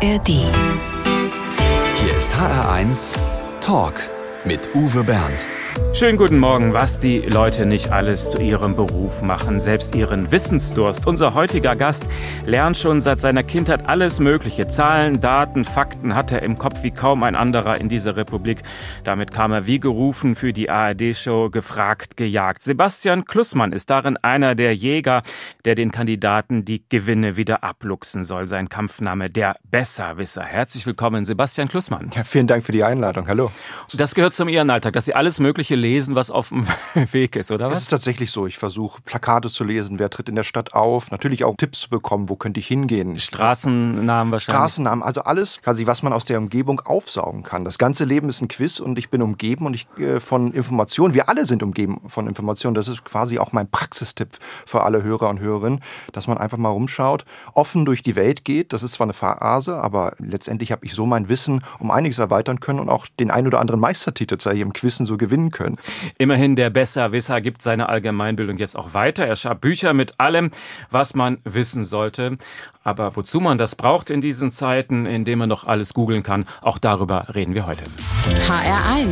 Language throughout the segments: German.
ARD. Hier ist HR1 Talk mit Uwe Bernd. Schönen guten Morgen. Was die Leute nicht alles zu ihrem Beruf machen, selbst ihren Wissensdurst. Unser heutiger Gast lernt schon seit seiner Kindheit alles Mögliche. Zahlen, Daten, Fakten hat er im Kopf wie kaum ein anderer in dieser Republik. Damit kam er wie gerufen für die ARD-Show Gefragt, gejagt. Sebastian Klussmann ist darin einer der Jäger, der den Kandidaten die Gewinne wieder abluchsen soll. Sein Kampfname der Besserwisser. Herzlich willkommen, Sebastian Klussmann. Ja, vielen Dank für die Einladung. Hallo. Das gehört zum Ihren Alltag, dass Sie alles Mögliche lesen, was auf dem Weg ist, oder was? Das ist tatsächlich so. Ich versuche, Plakate zu lesen, wer tritt in der Stadt auf, natürlich auch Tipps zu bekommen, wo könnte ich hingehen. Straßennamen wahrscheinlich. Straßennamen, also alles, quasi, was man aus der Umgebung aufsaugen kann. Das ganze Leben ist ein Quiz und ich bin umgeben und von Informationen. Wir alle sind umgeben von Informationen. Das ist quasi auch mein Praxistipp für alle Hörer und Hörerinnen, dass man einfach mal rumschaut, offen durch die Welt geht. Das ist zwar eine Phase, aber letztendlich habe ich so mein Wissen um einiges erweitern können und auch den ein oder anderen Meistertitel hier im Quizzen so gewinnen können. Immerhin, der Besserwisser gibt seine Allgemeinbildung jetzt auch weiter. Er schreibt Bücher mit allem, was man wissen sollte. Aber wozu man das braucht in diesen Zeiten, in denen man noch alles googeln kann, auch darüber reden wir heute. HR1.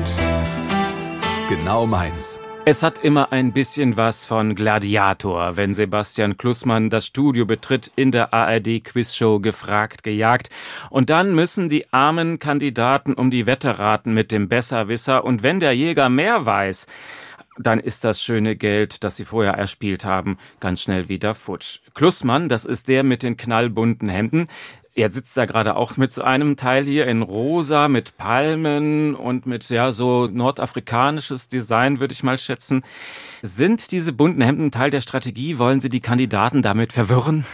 Genau meins. Es hat immer ein bisschen was von Gladiator, wenn Sebastian Klussmann das Studio betritt in der ARD-Quizshow Gefragt, gejagt. Und dann müssen die armen Kandidaten um die Wette raten mit dem Besserwisser. Und wenn der Jäger mehr weiß, dann ist das schöne Geld, das sie vorher erspielt haben, ganz schnell wieder futsch. Klussmann, das ist der mit den knallbunten Hemden. Er sitzt da gerade auch mit so einem Teil hier in rosa mit Palmen und mit so nordafrikanisches Design, würde ich mal schätzen. Sind diese bunten Hemden Teil der Strategie? Wollen Sie die Kandidaten damit verwirren?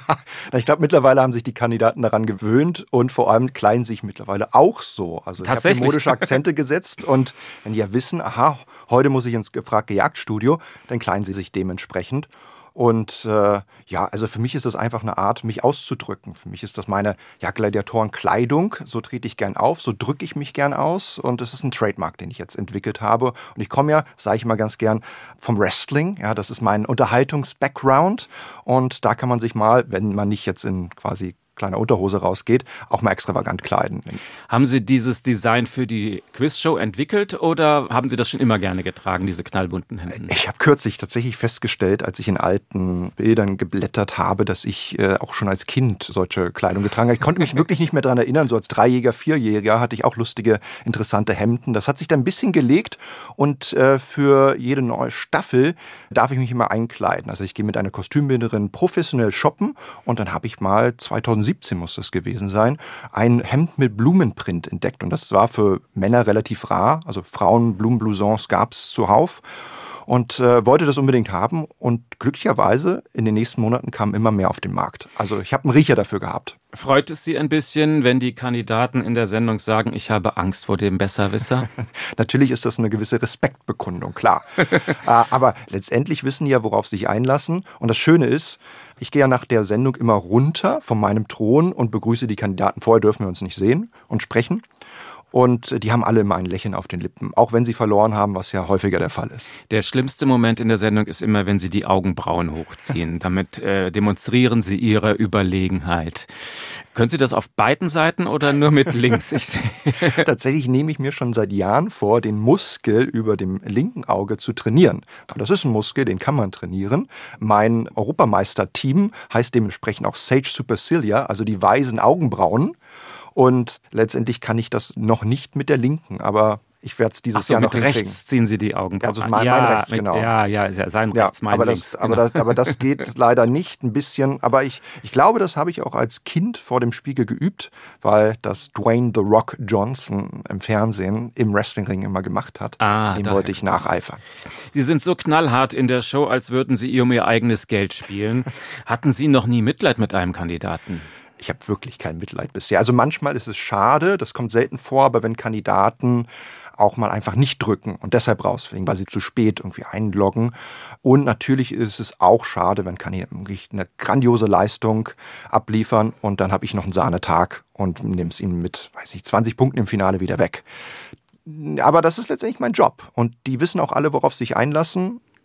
Ich glaube, mittlerweile haben sich die Kandidaten daran gewöhnt und vor allem kleiden sich mittlerweile auch so. Also ich habe modische Akzente gesetzt und wenn die ja wissen, aha, heute muss ich ins Gefragt-gejagt-Studio, dann kleiden sie sich dementsprechend. Und also für mich ist das einfach eine Art, mich auszudrücken. Für mich ist das meine Gladiatorenkleidung. So trete ich gern auf, so drücke ich mich gern aus. Und das ist ein Trademark, den ich jetzt entwickelt habe. Und ich komme ja, sage ich mal ganz gern, vom Wrestling. Ja, das ist mein Unterhaltungs-Background. Und da kann man sich mal, wenn man nicht jetzt in quasi kleiner Unterhose rausgeht, auch mal extravagant kleiden. Haben Sie dieses Design für die Quizshow entwickelt oder haben Sie das schon immer gerne getragen, diese knallbunten Hemden? Ich habe kürzlich tatsächlich festgestellt, als ich in alten Bildern geblättert habe, dass ich auch schon als Kind solche Kleidung getragen habe. Ich konnte mich wirklich nicht mehr daran erinnern. So als 3-Jähriger, 4-Jähriger hatte ich auch lustige, interessante Hemden. Das hat sich dann ein bisschen gelegt und für jede neue Staffel darf ich mich immer einkleiden. Also ich gehe mit einer Kostümbildnerin professionell shoppen und dann habe ich mal 2017 muss das gewesen sein, ein Hemd mit Blumenprint entdeckt. Und das war für Männer relativ rar. Also Frauen-Blumenblousons gab es zuhauf. Und wollte das unbedingt haben. Und glücklicherweise in den nächsten Monaten kamen immer mehr auf den Markt. Also ich habe einen Riecher dafür gehabt. Freut es Sie ein bisschen, wenn die Kandidaten in der Sendung sagen, ich habe Angst vor dem Besserwisser? Natürlich ist das eine gewisse Respektbekundung, klar. Aber letztendlich wissen die ja, worauf sie sich einlassen. Und das Schöne ist, ich gehe ja nach der Sendung immer runter von meinem Thron und begrüße die Kandidaten. Vorher dürfen wir uns nicht sehen und sprechen. Und die haben alle immer ein Lächeln auf den Lippen, auch wenn sie verloren haben, was ja häufiger der Fall ist. Der schlimmste Moment in der Sendung ist immer, wenn sie die Augenbrauen hochziehen. Damit demonstrieren sie ihre Überlegenheit. Können Sie das auf beiden Seiten oder nur mit links? Tatsächlich nehme ich mir schon seit Jahren vor, den Muskel über dem linken Auge zu trainieren. Aber das ist ein Muskel, den kann man trainieren. Mein Europameister-Team heißt dementsprechend auch Sage Supercilia, also die weisen Augenbrauen. Und letztendlich kann ich das noch nicht mit der linken, aber ich werde es dieses Jahr noch hinkriegen. Rechts ziehen Sie die Augenbrauen. Also mein rechts, genau. Sein rechts, mein links. Aber das geht leider nicht, ein bisschen. Aber ich glaube, das habe ich auch als Kind vor dem Spiegel geübt, weil das Dwayne The Rock Johnson im Fernsehen im Wrestlingring immer gemacht hat. Dem wollte ich nacheifern. Sie sind so knallhart in der Show, als würden Sie um Ihr eigenes Geld spielen. Hatten Sie noch nie Mitleid mit einem Kandidaten? Ich habe wirklich kein Mitleid bisher. Also manchmal ist es schade, das kommt selten vor, aber wenn Kandidaten auch mal einfach nicht drücken und deshalb rausfliegen, weil sie zu spät irgendwie einloggen. Und natürlich ist es auch schade, wenn Kandidaten wirklich eine grandiose Leistung abliefern und dann habe ich noch einen Sahnetag und nehme es ihnen mit, 20 Punkten im Finale wieder weg. Aber das ist letztendlich mein Job und die wissen auch alle, worauf sie sich einlassen.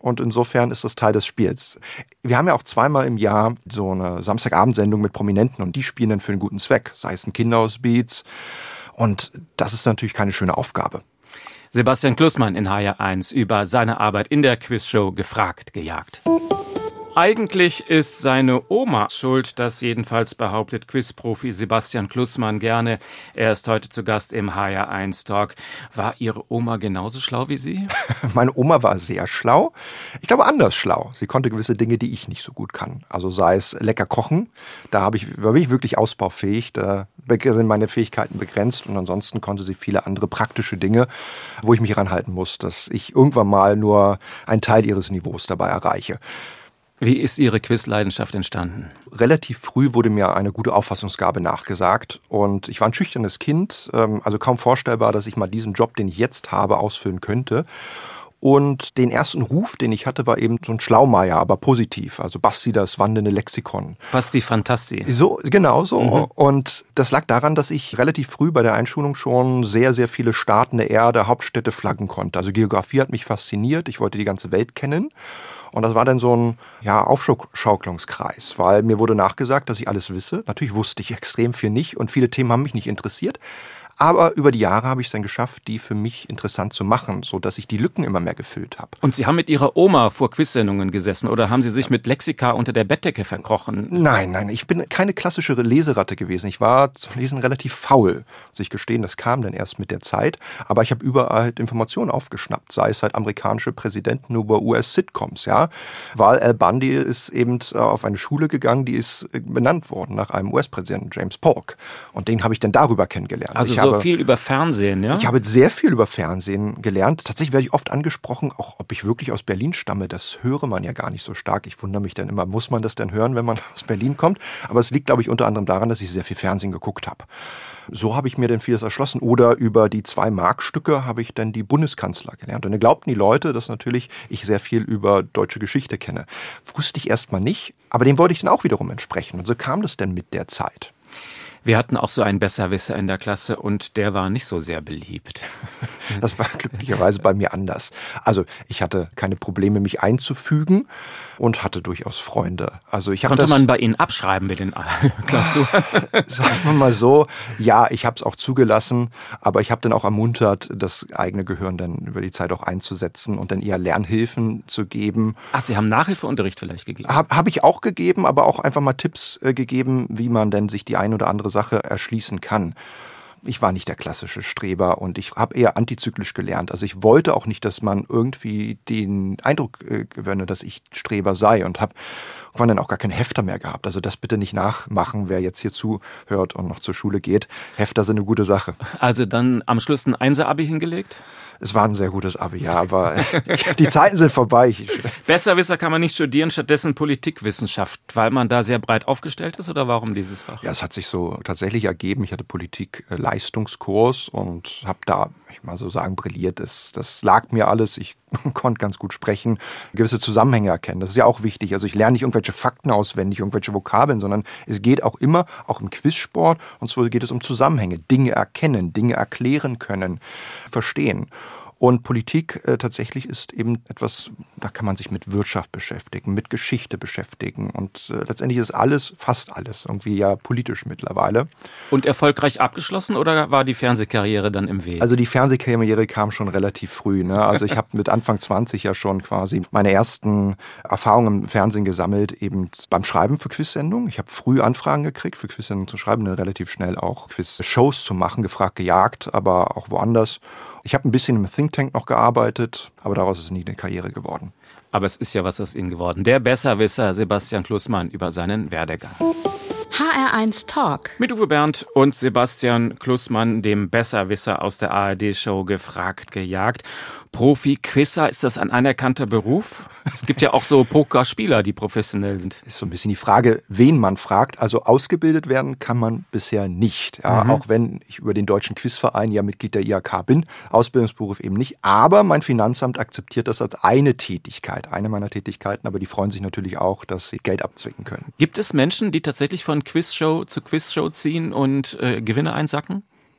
und insofern ist das Teil des Spiels. Wir haben ja auch zweimal im Jahr so eine Samstagabendsendung mit Prominenten und die spielen dann für einen guten Zweck, sei es ein Kinderhausbeats, und das ist natürlich keine schöne Aufgabe. Sebastian Klussmann in HR1 über seine Arbeit in der Quizshow Gefragt, gejagt. Eigentlich ist seine Oma schuld, das jedenfalls behauptet Quizprofi Sebastian Klussmann gerne. Er ist heute zu Gast im HR1 Talk. War Ihre Oma genauso schlau wie Sie? Meine Oma war sehr schlau. Ich glaube, anders schlau. Sie konnte gewisse Dinge, die ich nicht so gut kann. Also sei es lecker kochen, da bin ich wirklich ausbaufähig. Da sind meine Fähigkeiten begrenzt und ansonsten konnte sie viele andere praktische Dinge, wo ich mich ranhalten muss, dass ich irgendwann mal nur einen Teil ihres Niveaus dabei erreiche. Wie ist Ihre Quizleidenschaft entstanden? Relativ früh wurde mir eine gute Auffassungsgabe nachgesagt und ich war ein schüchternes Kind, also kaum vorstellbar, dass ich mal diesen Job, den ich jetzt habe, ausfüllen könnte. Und den ersten Ruf, den ich hatte, war eben so ein Schlaumeier, aber positiv. Also Basti, das wandelnde Lexikon. Basti Fantasti. So, genau so. Mhm. Und das lag daran, dass ich relativ früh bei der Einschulung schon sehr, sehr viele Staaten der Erde, Hauptstädte flaggen konnte. Also Geografie hat mich fasziniert. Ich wollte die ganze Welt kennen. Und das war dann so ein Aufschaukelungskreis, weil mir wurde nachgesagt, dass ich alles wisse. Natürlich wusste ich extrem viel nicht und viele Themen haben mich nicht interessiert. Aber über die Jahre habe ich es dann geschafft, die für mich interessant zu machen, sodass ich die Lücken immer mehr gefüllt habe. Und Sie haben mit Ihrer Oma vor Quizsendungen gesessen oder haben Sie sich mit Lexika unter der Bettdecke verkrochen? Nein, ich bin keine klassische Leseratte gewesen. Ich war zum Lesen relativ faul, muss ich gestehen. Das kam dann erst mit der Zeit. Aber ich habe überall halt Informationen aufgeschnappt, sei es halt amerikanische Präsidenten über US-Sitcoms. Ja? Weil Al Bundy ist eben auf eine Schule gegangen, die ist benannt worden nach einem US-Präsidenten, James Polk. Und den habe ich dann darüber kennengelernt. Also so viel über Fernsehen, ja? Ich habe sehr viel über Fernsehen gelernt. Tatsächlich werde ich oft angesprochen, auch ob ich wirklich aus Berlin stamme. Das höre man ja gar nicht so stark. Ich wundere mich dann immer, muss man das denn hören, wenn man aus Berlin kommt? Aber es liegt, glaube ich, unter anderem daran, dass ich sehr viel Fernsehen geguckt habe. So habe ich mir dann vieles erschlossen. Oder über die 2-Mark-Stücke habe ich dann die Bundeskanzler gelernt. Und dann glaubten die Leute, dass natürlich ich sehr viel über deutsche Geschichte kenne. Wusste ich erst mal nicht, aber dem wollte ich dann auch wiederum entsprechen. Und so kam das dann mit der Zeit. Wir hatten auch so einen Besserwisser in der Klasse und der war nicht so sehr beliebt. Das war glücklicherweise bei mir anders. Also ich hatte keine Probleme, mich einzufügen und hatte durchaus Freunde. Also Konnte man bei Ihnen abschreiben mit den Klausuren? Sagen wir mal so, ja, ich habe es auch zugelassen, aber ich habe dann auch ermuntert, das eigene Gehirn dann über die Zeit auch einzusetzen und dann eher Lernhilfen zu geben. Ach, Sie haben Nachhilfeunterricht vielleicht gegeben? Habe ich auch gegeben, aber auch einfach mal Tipps gegeben, wie man denn sich die ein oder andere Sache erschließen kann. Ich war nicht der klassische Streber und ich habe eher antizyklisch gelernt. Also ich wollte auch nicht, dass man irgendwie den Eindruck gewinne, dass ich Streber sei und habe dann auch gar keinen Hefter mehr gehabt. Also das bitte nicht nachmachen, wer jetzt hier zuhört und noch zur Schule geht. Hefter sind eine gute Sache. Also dann am Schluss ein 1er-Abi hingelegt? Es war ein sehr gutes Abi, ja, aber die Zeiten sind vorbei. Besserwisser kann man nicht studieren, stattdessen Politikwissenschaft, weil man da sehr breit aufgestellt ist oder warum dieses Fach? Ja, es hat sich so tatsächlich ergeben. Ich hatte Politik-Leistungskurs und habe da, ich mal so sagen, brilliert. Das lag mir alles. Ich konnte ganz gut sprechen, gewisse Zusammenhänge erkennen. Das ist ja auch wichtig. Also ich lerne nicht irgendwelche Fakten auswendig, irgendwelche Vokabeln, sondern es geht auch immer, auch im Quizsport, und so geht es um Zusammenhänge, Dinge erkennen, Dinge erklären können, verstehen. Und Politik tatsächlich ist eben etwas, da kann man sich mit Wirtschaft beschäftigen, mit Geschichte beschäftigen und letztendlich ist alles, fast alles irgendwie ja politisch mittlerweile. Und erfolgreich abgeschlossen oder war die Fernsehkarriere dann im Weg? Also die Fernsehkarriere kam schon relativ früh. Ne? Also ich habe mit Anfang 20 ja schon quasi meine ersten Erfahrungen im Fernsehen gesammelt, eben beim Schreiben für Quizsendungen. Ich habe früh Anfragen gekriegt, für Quizsendungen zu schreiben, dann relativ schnell auch Quizshows zu machen, gefragt, gejagt, aber auch woanders. Ich habe ein bisschen im Think Tank noch gearbeitet, aber daraus ist nie eine Karriere geworden. Aber es ist ja was aus Ihnen geworden. Der Besserwisser Sebastian Klussmann über seinen Werdegang. HR1 Talk. Mit Uwe Bernd und Sebastian Klussmann, dem Besserwisser aus der ARD-Show Gefragt, gejagt. Profi-Quizzer, ist das ein anerkannter Beruf? Es gibt ja auch so Pokerspieler, die professionell sind. Ist so ein bisschen die Frage, wen man fragt. Also ausgebildet werden kann man bisher nicht. Ja, auch wenn ich über den Deutschen Quizverein ja Mitglied der IHK bin. Ausbildungsberuf eben nicht. Aber mein Finanzamt akzeptiert das als eine Tätigkeit, eine meiner Tätigkeiten. Aber die freuen sich natürlich auch, dass sie Geld abzwicken können. Gibt es Menschen, die tatsächlich von Quizshow zu Quizshow ziehen und Gewinne einsacken?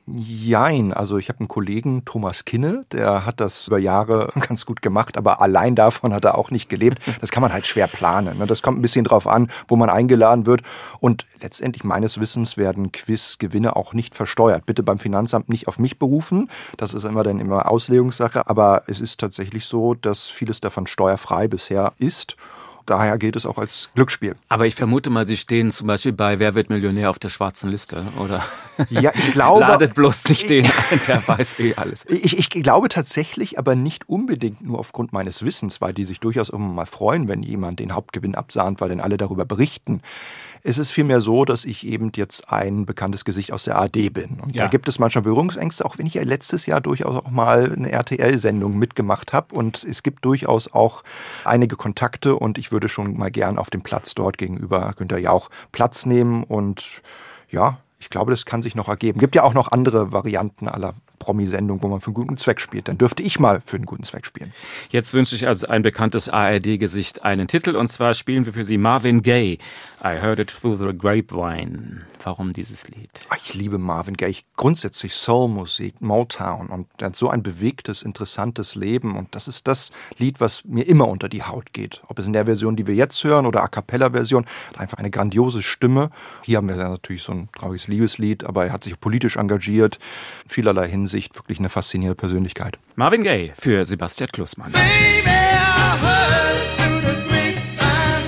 Jein, also ich habe einen Kollegen, Thomas Kinne, der hat das über Jahre ganz gut gemacht, aber allein davon hat er auch nicht gelebt. Das kann man halt schwer planen. Das kommt ein bisschen drauf an, wo man eingeladen wird. Und letztendlich meines Wissens werden Quizgewinne auch nicht versteuert. Bitte beim Finanzamt nicht auf mich berufen. Das ist immer Auslegungssache. Aber es ist tatsächlich so, dass vieles davon steuerfrei bisher ist. Daher gilt es auch als Glücksspiel. Aber ich vermute mal, Sie stehen zum Beispiel bei Wer wird Millionär auf der schwarzen Liste, oder? Ja, ich glaube... Ladet bloß nicht den ein, der weiß alles. Ich glaube tatsächlich, aber nicht unbedingt nur aufgrund meines Wissens, weil die sich durchaus immer mal freuen, wenn jemand den Hauptgewinn absahnt, weil dann alle darüber berichten. Es ist vielmehr so, dass ich eben jetzt ein bekanntes Gesicht aus der ARD bin. Und da gibt es manchmal Berührungsängste, auch wenn ich ja letztes Jahr durchaus auch mal eine RTL-Sendung mitgemacht habe. Und es gibt durchaus auch einige Kontakte und ich würde schon mal gern auf dem Platz dort gegenüber Günther Jauch Platz nehmen. Und ja, ich glaube, das kann sich noch ergeben. Gibt ja auch noch andere Varianten aller Promi-Sendung, wo man für einen guten Zweck spielt. Dann dürfte ich mal für einen guten Zweck spielen. Jetzt wünsche ich also ein bekanntes ARD-Gesicht einen Titel, und zwar spielen wir für Sie Marvin Gaye. I heard it through the grapevine. Warum dieses Lied? Ich liebe Marvin Gaye. Grundsätzlich Soul-Musik, Motown, und er hat so ein bewegtes, interessantes Leben, und das ist das Lied, was mir immer unter die Haut geht. Ob es in der Version, die wir jetzt hören, oder A-Cappella-Version, hat einfach eine grandiose Stimme. Hier haben wir ja natürlich so ein trauriges Liebeslied, aber er hat sich politisch engagiert, in vielerlei Hinsicht wirklich eine faszinierende Persönlichkeit. Marvin Gaye für Sebastian Klussmann. Baby, I heard it through the grapevine.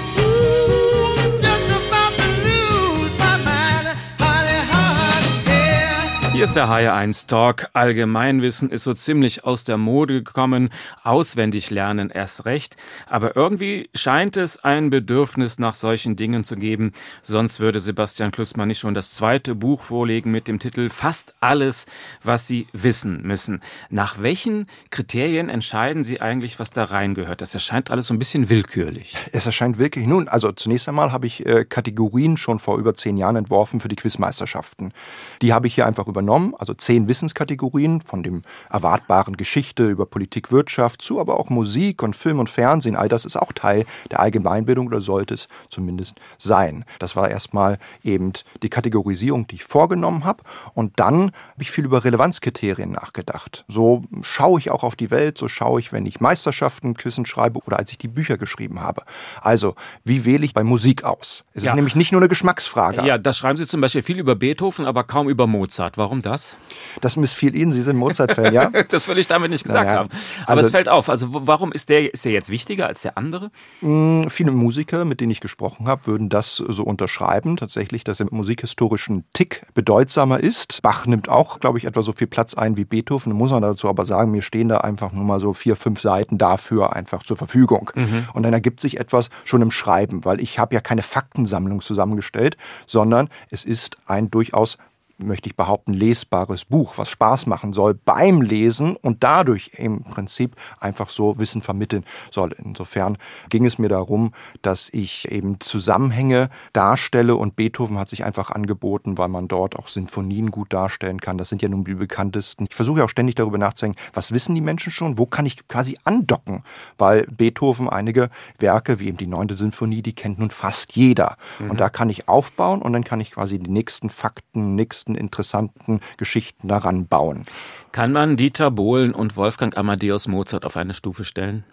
Ooh, just about to lose my mind. Honey, honey, yeah. Hier ist der HR1 Talk. Allgemeinwissen ist so ziemlich aus der Mode gekommen, auswendig lernen erst recht. Aber irgendwie scheint es ein Bedürfnis nach solchen Dingen zu geben. Sonst würde Sebastian Klussmann nicht schon das zweite Buch vorlegen mit dem Titel Fast alles, was Sie wissen müssen. Nach welchen Kriterien entscheiden Sie eigentlich, was da reingehört? Das erscheint alles so ein bisschen willkürlich. Es erscheint wirklich, nun, also zunächst einmal habe ich Kategorien schon vor über 10 Jahren entworfen für die Quizmeisterschaften. Die habe ich hier einfach übernommen, also 10 Wissenskategorien, von dem erwartbaren Geschichte über Politik, Wirtschaft zu, aber auch Musik und Film und Fernsehen. All das ist auch Teil der Allgemeinbildung oder sollte es zumindest sein. Das war erstmal eben die Kategorisierung, die ich vorgenommen habe. Und dann habe ich viel über Relevanzkriterien nachgedacht. So schaue ich auch auf die Welt, so schaue ich, wenn ich Meisterschaften, Quizzen schreibe oder als ich die Bücher geschrieben habe. Also, wie wähle ich bei Musik aus? Es ist nämlich nicht nur eine Geschmacksfrage. Ja, da schreiben Sie zum Beispiel viel über Beethoven, aber kaum über Mozart. Warum das? Das missfiel Ihnen, Sie sind Mozart-Fan, ja? Das will ich damit nicht gesagt haben. Aber es fällt auf. Also warum ist der jetzt wichtiger als der andere? Viele Musiker, mit denen ich gesprochen habe, würden das so unterschreiben. Tatsächlich, dass er mit musikhistorischen Tick bedeutsamer ist. Bach nimmt auch, glaube ich, etwa so viel Platz ein wie Beethoven. Da muss man dazu aber sagen, mir stehen da einfach nur mal so 4, 5 Seiten dafür einfach zur Verfügung. Und dann ergibt sich etwas schon im Schreiben, weil ich habe ja keine Faktensammlung zusammengestellt, sondern es ist ein durchaus, möchte ich behaupten, lesbares Buch, was Spaß machen soll beim Lesen und dadurch im Prinzip einfach so Wissen vermitteln soll. Insofern ging es mir darum, dass ich eben Zusammenhänge darstelle, und Beethoven hat sich einfach angeboten, weil man dort auch Sinfonien gut darstellen kann. Das sind ja nun die bekanntesten. Ich versuche auch ständig darüber nachzudenken, was wissen die Menschen schon, wo kann ich quasi andocken, weil Beethoven einige Werke, wie eben die 9. Sinfonie, die kennt nun fast jeder. Und da kann ich aufbauen und dann kann ich quasi die nächsten Fakten, nächsten interessanten Geschichten daran bauen. Kann man Dieter Bohlen und Wolfgang Amadeus Mozart auf eine Stufe stellen?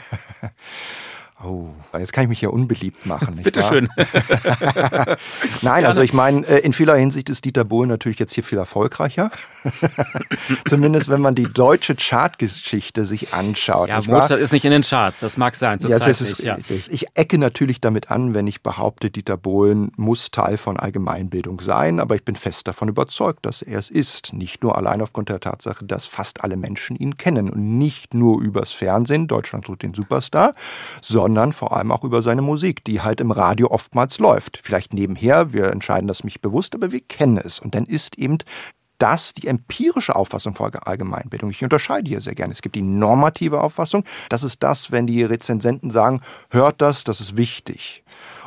Oh, jetzt kann ich mich ja unbeliebt machen. Nicht Bitte wahr? schön. Nein, also ich meine, in vieler Hinsicht ist Dieter Bohlen natürlich jetzt hier viel erfolgreicher. Zumindest wenn man die deutsche Chartgeschichte sich anschaut. Ja, Mozart ist nicht in den Charts, das mag sein. Ja, das ist richtig. Ich ecke natürlich damit an, wenn ich behaupte, Dieter Bohlen muss Teil von Allgemeinbildung sein, aber ich bin fest davon überzeugt, dass er es ist. Nicht nur allein aufgrund der Tatsache, dass fast alle Menschen ihn kennen und nicht nur übers Fernsehen, Deutschland sucht den Superstar, sondern vor allem auch über seine Musik, die halt im Radio oftmals läuft. Vielleicht nebenher, wir entscheiden das nicht bewusst, aber wir kennen es. Und dann ist eben das die empirische Auffassung von Allgemeinbildung. Ich unterscheide hier sehr gerne. Es gibt die normative Auffassung. Das ist das, wenn die Rezensenten sagen, hört das, das ist wichtig.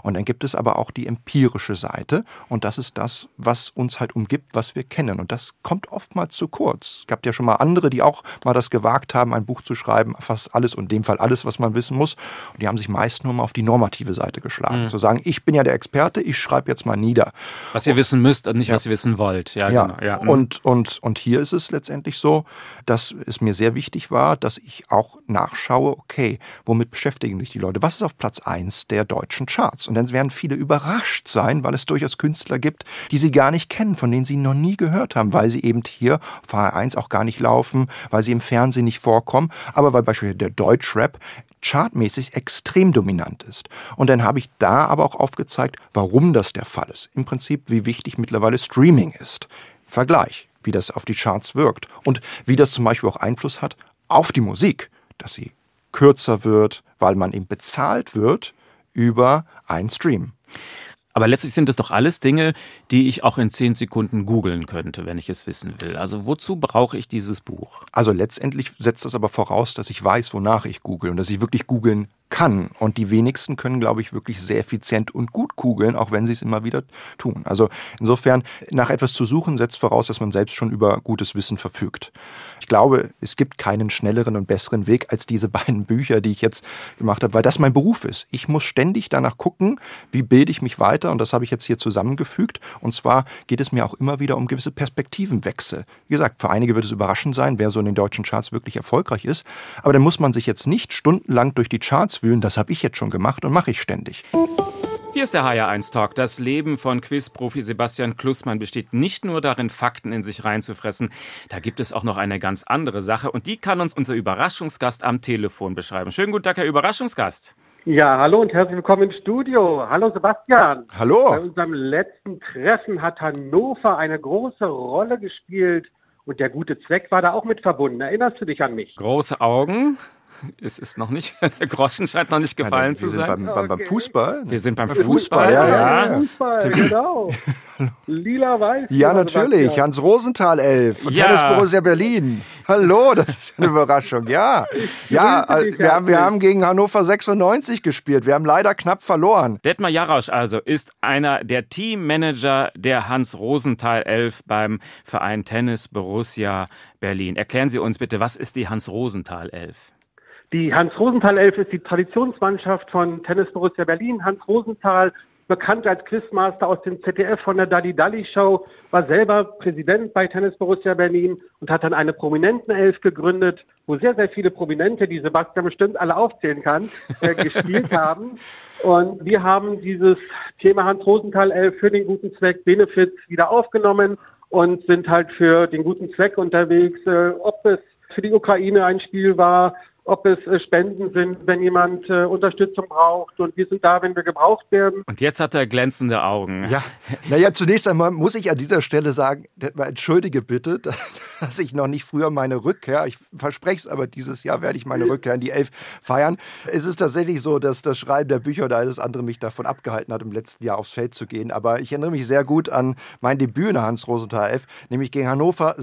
Und dann gibt es aber auch die empirische Seite und das ist das, was uns halt umgibt, was wir kennen. Und das kommt oftmals zu kurz. Es gab ja schon mal andere, die auch mal das gewagt haben, ein Buch zu schreiben, fast alles und in dem Fall alles, was man wissen muss. Und die haben sich meist nur mal auf die normative Seite geschlagen. Zu sagen, ich bin ja der Experte, ich schreibe jetzt mal nieder. Was ihr wissen müsst und nicht, was ihr wissen wollt. Ja, Ja, genau. Ja. und hier ist es letztendlich so, dass es mir sehr wichtig war, dass ich auch nachschaue, okay, womit beschäftigen sich die Leute? Was ist auf Platz 1 der deutschen Charts? Und dann werden viele überrascht sein, weil es durchaus Künstler gibt, die sie gar nicht kennen, von denen sie noch nie gehört haben, weil sie eben hier auf HR1 auch gar nicht laufen, weil sie im Fernsehen nicht vorkommen, aber weil beispielsweise der Deutschrap chartmäßig extrem dominant ist. Und dann habe ich da aber auch aufgezeigt, warum das der Fall ist. Im Prinzip, wie wichtig mittlerweile Streaming ist. Vergleich, wie das auf die Charts wirkt und wie das zum Beispiel auch Einfluss hat auf die Musik, dass sie kürzer wird, weil man eben bezahlt wird über einen Stream. Aber letztlich sind das doch alles Dinge, die ich auch in 10 Sekunden googeln könnte, wenn ich es wissen will. Also wozu brauche ich dieses Buch? Also letztendlich setzt das aber voraus, dass ich weiß, wonach ich google und dass ich wirklich googeln kann. Und die wenigsten können, glaube ich, wirklich sehr effizient und gut googeln, auch wenn sie es immer wieder tun. Also insofern, nach etwas zu suchen, setzt voraus, dass man selbst schon über gutes Wissen verfügt. Ich glaube, es gibt keinen schnelleren und besseren Weg als diese beiden Bücher, die ich jetzt gemacht habe, weil das mein Beruf ist. Ich muss ständig danach gucken, wie bilde ich mich weiter und das habe ich jetzt hier zusammengefügt. Und zwar geht es mir auch immer wieder um gewisse Perspektivenwechsel. Wie gesagt, für einige wird es überraschend sein, wer so in den deutschen Charts wirklich erfolgreich ist. Aber dann muss man sich jetzt nicht stundenlang durch die Charts wühlen. Das habe ich jetzt schon gemacht und mache ich ständig. Hier ist der HR1 Talk. Das Leben von Quizprofi Sebastian Klussmann besteht nicht nur darin, Fakten in sich reinzufressen. Da gibt es auch noch eine ganz andere Sache und die kann uns unser Überraschungsgast am Telefon beschreiben. Schönen guten Tag, Herr Überraschungsgast. Ja, hallo und herzlich willkommen im Studio. Hallo Sebastian. Hallo. Bei unserem letzten Treffen hat Hannover eine große Rolle gespielt und der gute Zweck war da auch mit verbunden. Erinnerst du dich an mich? Große Augen. Es ist noch nicht, der Groschen scheint noch nicht gefallen zu sein. Beim Fußball. Wir sind beim Fußball. Ja. Fußball, genau. Lila-weiß. Ja, natürlich. Hans Rosenthal 11 von Ja. Tennis Borussia Berlin. Hallo, das ist eine Überraschung. Ja, ja, grüße dich wir haben gegen Hannover 96 gespielt. Wir haben leider knapp verloren. Detmar Jarasch also ist einer der Teammanager der Hans Rosenthal 11 beim Verein Tennis Borussia Berlin. Erklären Sie uns bitte, was ist die Hans Rosenthal 11? Die Hans Rosenthal 11 ist die Traditionsmannschaft von Tennis Borussia Berlin. Hans Rosenthal, bekannt als Quizmaster aus dem ZDF von der Dalli Dalli Show, war selber Präsident bei Tennis Borussia Berlin und hat dann eine Prominenten-Elf gegründet, wo sehr, sehr viele Prominente, die Sebastian bestimmt alle aufzählen kann, gespielt haben. Und wir haben dieses Thema Hans Rosenthal 11 für den guten Zweck Benefits wieder aufgenommen und sind halt für den guten Zweck unterwegs, ob es für die Ukraine ein Spiel war, ob es Spenden sind, wenn jemand Unterstützung braucht. Und wir sind da, wenn wir gebraucht werden. Und jetzt hat er glänzende Augen. Ja, naja, zunächst einmal muss ich an dieser Stelle sagen, entschuldige bitte, dass ich noch nicht früher meine Rückkehr, ich verspreche es, aber dieses Jahr werde ich meine Rückkehr in die 11 feiern. Es ist tatsächlich so, dass das Schreiben der Bücher oder alles andere mich davon abgehalten hat, im letzten Jahr aufs Feld zu gehen. Aber ich erinnere mich sehr gut an mein Debüt in der Hans Rosenthal 11, nämlich gegen Hannover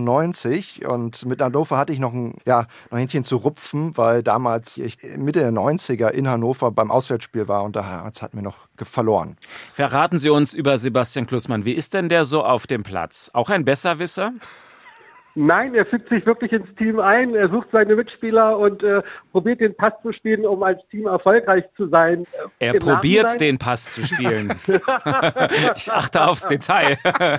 96. Und mit Hannover hatte ich noch ein Händchen zu rupfen, weil damals ich Mitte der 90er in Hannover beim Auswärtsspiel war und da hatten wir noch verloren. Verraten Sie uns über Sebastian Klussmann. Wie ist denn der so auf dem Platz? Auch ein Besserwisser? Nein, er fügt sich wirklich ins Team ein. Er sucht seine Mitspieler und probiert den Pass zu spielen, um als Team erfolgreich zu sein. Er probiert den Pass zu spielen. Ich achte aufs Detail.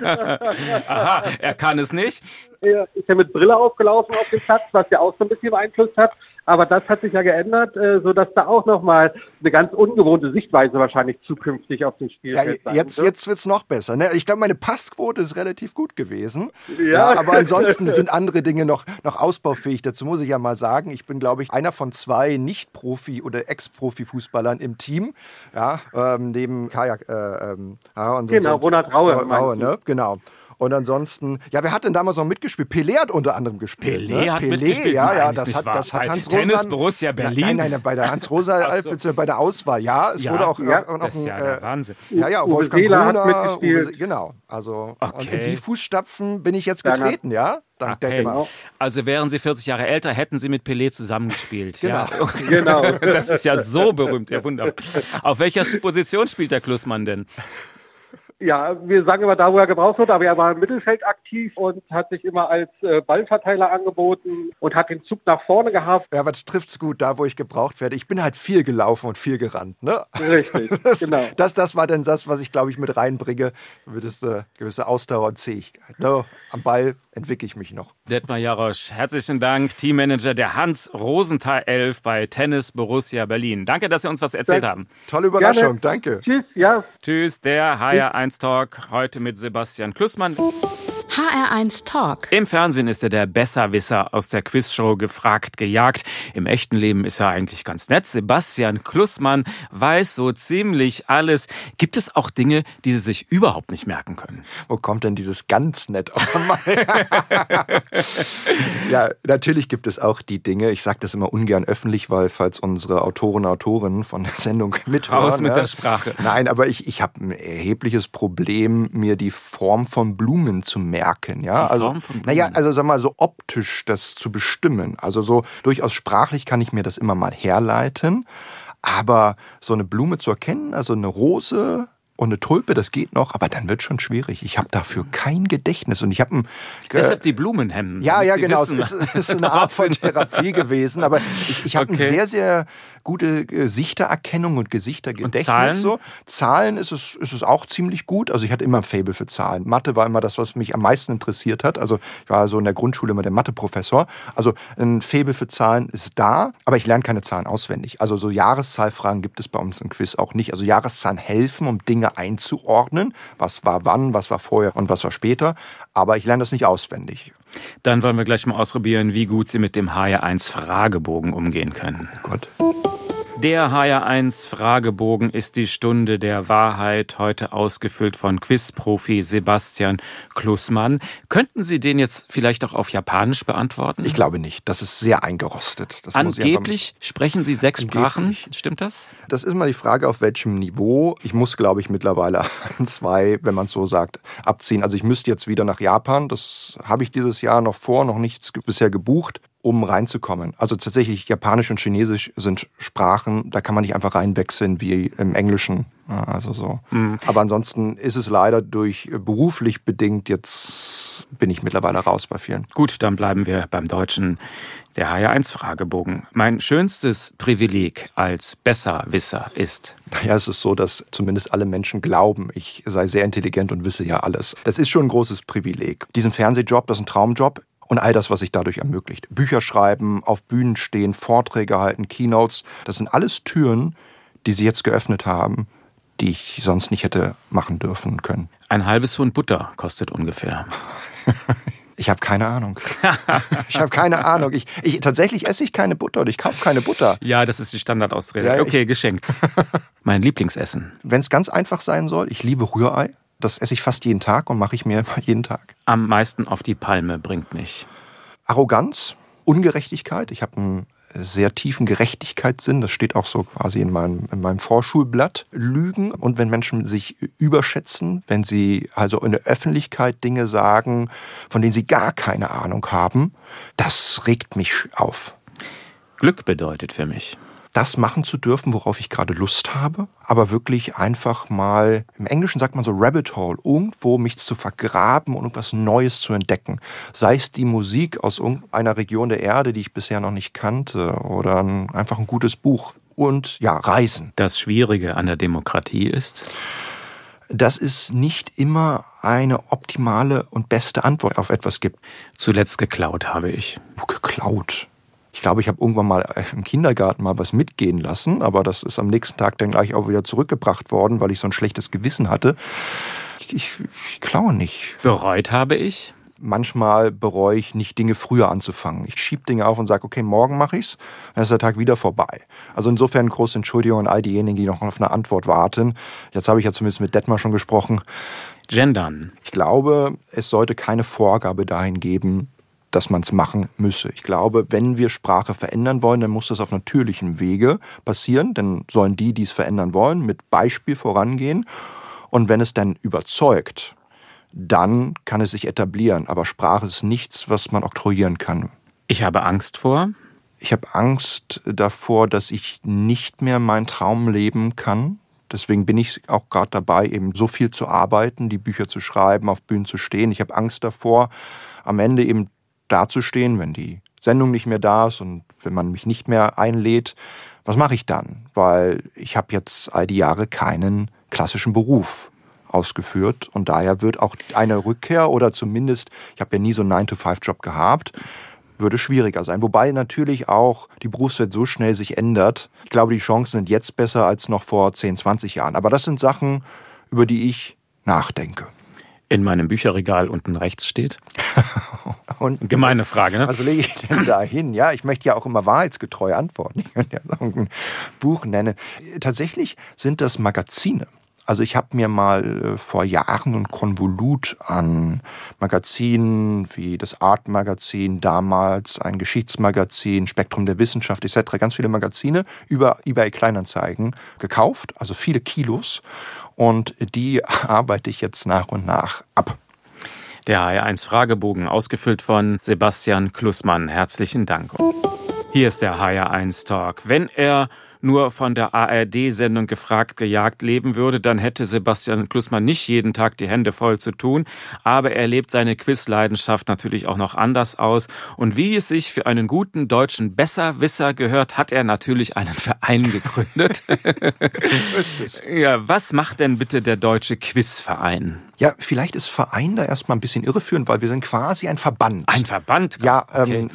Aha, er kann es nicht. Er ist ja mit Brille aufgelaufen auf dem Platz, was ja auch so ein bisschen beeinflusst hat. Aber das hat sich ja geändert, sodass da auch nochmal eine ganz ungewohnte Sichtweise wahrscheinlich zukünftig auf dem Spielfeld sein jetzt wird. wird es noch besser. Ne? Ich glaube, meine Passquote ist relativ gut gewesen. Ja. Aber ansonsten sind andere Dinge noch ausbaufähig. Dazu muss ich ja mal sagen, ich bin, glaube ich, einer von 2 Nicht-Profi- oder Ex-Profi-Fußballern im Team. Ja, neben Kajak. Genau, Ronald Raue. Ne? Genau. Und ansonsten, ja, wer hat denn damals noch mitgespielt? Pelé hat unter anderem gespielt. Pelé hat mitgespielt? Ja, Nein, das ist hat nicht wahr. Hans Tennis Rosan. Borussia Berlin. Nein, bei der Hans Rosa, bei der Auswahl, ja. Es wurde auch das ist ja der Wahnsinn. Ja, Uwe Wolfgang Seeler hat Gruner, mitgespielt. genau. Also und Okay. in die Fußstapfen bin ich jetzt getreten, ja? Dank der Okay. Gemeinschaft. Also wären Sie 40 Jahre älter, hätten Sie mit Pelé zusammengespielt. Genau. Ja. Genau. Das ist ja so berühmt, ja wunderbar. Auf welcher Position spielt der Klussmann denn? Ja, wir sagen immer da, wo er gebraucht wird, aber er war im Mittelfeld aktiv und hat sich immer als Ballverteiler angeboten und hat den Zug nach vorne gehabt. Ja, aber das trifft's gut, da wo ich gebraucht werde. Ich bin halt viel gelaufen und viel gerannt, ne? Richtig, genau. Das war dann das, was ich, glaube ich, mit reinbringe. Gewisse Ausdauer und Zähigkeit. Ne? Am Ball entwickle ich mich noch. Detmar Jarosch, herzlichen Dank, Teammanager der Hans Rosenthal 11 bei Tennis Borussia Berlin. Danke, dass Sie uns was erzählt haben. Tolle Überraschung, Gerne. danke. Tschüss, ja. Tschüss, der HR1 Talk, heute mit Sebastian Klussmann. HR1 Talk. Im Fernsehen ist er der Besserwisser aus der Quizshow Gefragt gejagt. Im echten Leben ist er eigentlich ganz nett. Sebastian Klussmann weiß so ziemlich alles. Gibt es auch Dinge, die Sie sich überhaupt nicht merken können? Wo kommt denn dieses ganz nett auf einmal? Ja, natürlich gibt es auch die Dinge. Ich sage das immer ungern öffentlich, weil falls unsere Autorinnen von der Sendung mithören. Raus mit der Sprache. Nein, aber ich habe ein erhebliches Problem, mir die Form von Blumen zu merken. Ja? Die Form von Blumen? Naja, also sag mal, so optisch das zu bestimmen. Also so durchaus sprachlich kann ich mir das immer mal herleiten. Aber so eine Blume zu erkennen, also eine Rose und eine Tulpe, das geht noch, aber dann wird schon schwierig. Ich habe dafür kein Gedächtnis und ich habe ein... Deshalb die Blumenhemden. Ja, damit ja, Sie genau. wissen, Es ist eine Art von Therapie gewesen, aber ich habe Okay. eine sehr, sehr gute Gesichtererkennung und Gesichtergedächtnis. Und Zahlen? So. Zahlen ist es auch ziemlich gut. Also ich hatte immer ein Faible für Zahlen. Mathe war immer das, was mich am meisten interessiert hat. Also ich war so in der Grundschule immer der Matheprofessor. Also ein Faible für Zahlen ist da, aber ich lerne keine Zahlen auswendig. Also so Jahreszahlfragen gibt es bei uns im Quiz auch nicht. Also Jahreszahlen helfen, um Dinge einzuordnen. Was war wann, was war vorher und was war später. Aber ich lerne das nicht auswendig. Dann wollen wir gleich mal ausprobieren, wie gut Sie mit dem HR1 Fragebogen umgehen können. Gott. Der HR1 Fragebogen ist die Stunde der Wahrheit, heute ausgefüllt von Quizprofi Sebastian Klussmann. Könnten Sie den jetzt vielleicht auch auf Japanisch beantworten? Ich glaube nicht. Das ist sehr eingerostet. Das muss ich Angeblich sprechen Sie 6 Sprachen. Angeblich. Stimmt das? Das ist mal die Frage, auf welchem Niveau. Ich muss, glaube ich, mittlerweile 2, wenn man es so sagt, abziehen. Also ich müsste jetzt wieder nach Japan. Das habe ich dieses Jahr noch vor, noch nichts bisher gebucht, um reinzukommen. Also tatsächlich, Japanisch und Chinesisch sind Sprachen, da kann man nicht einfach reinwechseln wie im Englischen. Ja, also so. Aber ansonsten ist es leider durch beruflich bedingt, jetzt bin ich mittlerweile raus bei vielen. Gut, dann bleiben wir beim Deutschen. Der HR1 Fragebogen. Mein schönstes Privileg als Besserwisser ist... Naja, es ist so, dass zumindest alle Menschen glauben, ich sei sehr intelligent und wisse ja alles. Das ist schon ein großes Privileg. Diesen Fernsehjob, das ist ein Traumjob. Und all das, was sich dadurch ermöglicht. Bücher schreiben, auf Bühnen stehen, Vorträge halten, Keynotes. Das sind alles Türen, die sie jetzt geöffnet haben, die ich sonst nicht hätte machen dürfen können. Ein halbes Pfund Butter kostet ungefähr. Ich habe keine Ahnung. Ich habe keine Ahnung. Tatsächlich esse ich keine Butter oder ich kaufe keine Butter. Ja, das ist die Standardausrede. Ja, okay, geschenkt. Mein Lieblingsessen. Wenn es ganz einfach sein soll, ich liebe Rührei. Das esse ich fast jeden Tag und mache ich mir jeden Tag. Am meisten auf die Palme bringt mich. Arroganz, Ungerechtigkeit. Ich habe einen sehr tiefen Gerechtigkeitssinn. Das steht auch so quasi in meinem Vorschulblatt. Lügen und wenn Menschen sich überschätzen, wenn sie also in der Öffentlichkeit Dinge sagen, von denen sie gar keine Ahnung haben, das regt mich auf. Glück bedeutet für mich. Das machen zu dürfen, worauf ich gerade Lust habe, aber wirklich einfach mal, im Englischen sagt man so Rabbit Hole, irgendwo mich zu vergraben und irgendwas Neues zu entdecken. Sei es die Musik aus irgendeiner Region der Erde, die ich bisher noch nicht kannte, oder einfach ein gutes Buch. Und ja, Reisen. Das Schwierige an der Demokratie ist? Dass es nicht immer eine optimale und beste Antwort auf etwas gibt. Zuletzt geklaut habe ich. Geklaut. Ich glaube, ich habe irgendwann mal im Kindergarten mal was mitgehen lassen, aber das ist am nächsten Tag dann gleich auch wieder zurückgebracht worden, weil ich so ein schlechtes Gewissen hatte. Ich klaue nicht. Bereut habe ich? Manchmal bereue ich nicht, Dinge früher anzufangen. Ich schiebe Dinge auf und sage, okay, morgen mache ich's, dann ist der Tag wieder vorbei. Also insofern große Entschuldigung an all diejenigen, die noch auf eine Antwort warten. Jetzt habe ich ja zumindest mit Detmar schon gesprochen. Gendern. Ich glaube, es sollte keine Vorgabe dahin geben, dass man es machen müsse. Ich glaube, wenn wir Sprache verändern wollen, dann muss das auf natürlichem Wege passieren. Dann sollen die es verändern wollen, mit Beispiel vorangehen. Und wenn es dann überzeugt, dann kann es sich etablieren. Aber Sprache ist nichts, was man oktroyieren kann. Ich habe Angst vor. Ich habe Angst davor, dass ich nicht mehr meinen Traum leben kann. Deswegen bin ich auch gerade dabei, eben so viel zu arbeiten, die Bücher zu schreiben, auf Bühnen zu stehen. Ich habe Angst davor, am Ende eben dazustehen, wenn die Sendung nicht mehr da ist und wenn man mich nicht mehr einlädt. Was mache ich dann? Weil ich habe jetzt all die Jahre keinen klassischen Beruf ausgeführt und daher wird auch eine Rückkehr oder zumindest, ich habe ja nie so einen 9-to-5-Job gehabt, würde schwieriger sein. Wobei natürlich auch die Berufswelt so schnell sich ändert. Ich glaube, die Chancen sind jetzt besser als noch vor 10, 20 Jahren. Aber das sind Sachen, über die ich nachdenke. In meinem Bücherregal unten rechts steht? Und gemeine Frage, ne? Was lege ich denn da hin? Ja, ich möchte ja auch immer wahrheitsgetreu antworten. Ich könnte ja ein Buch nennen. Tatsächlich sind das Magazine. Also ich habe mir mal vor Jahren ein Konvolut an Magazinen wie das Art-Magazin, damals ein Geschichtsmagazin, Spektrum der Wissenschaft etc., ganz viele Magazine über eBay Kleinanzeigen gekauft, also viele Kilos. Und die arbeite ich jetzt nach und nach ab. Der HR1-Fragebogen, ausgefüllt von Sebastian Klussmann. Herzlichen Dank. Hier ist der HR1-Talk. Wenn er nur von der ARD-Sendung gefragt, gejagt leben würde, dann hätte Sebastian Klussmann nicht jeden Tag die Hände voll zu tun. Aber er lebt seine Quizleidenschaft natürlich auch noch anders aus. Und wie es sich für einen guten deutschen Besserwisser gehört, hat er natürlich einen Verein gegründet. So ist es. Ja, was macht denn bitte der Deutsche Quizverein? Ja, vielleicht ist Verein da erstmal ein bisschen irreführend, weil wir sind quasi ein Verband. Ein Verband? Ja, okay.